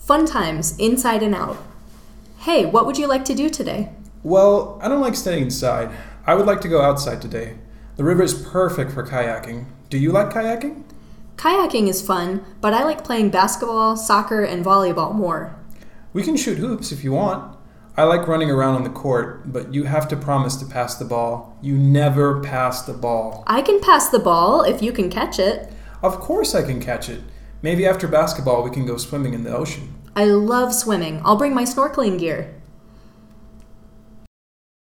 Fun times, inside and out. Hey, what would you like to do today? Well, I don't like staying inside. I would like to go outside today. The river is perfect for kayaking. Do you like kayaking? Kayaking is fun, but I like playing basketball, soccer, and volleyball more. We can shoot hoops if you want. I like running around on the court, but you have to promise to pass the ball. You never pass the ball. I can pass the ball if you can catch it. Of course I can catch it. Maybe after basketball we can go swimming in the ocean. I love swimming. I'll bring my snorkeling gear.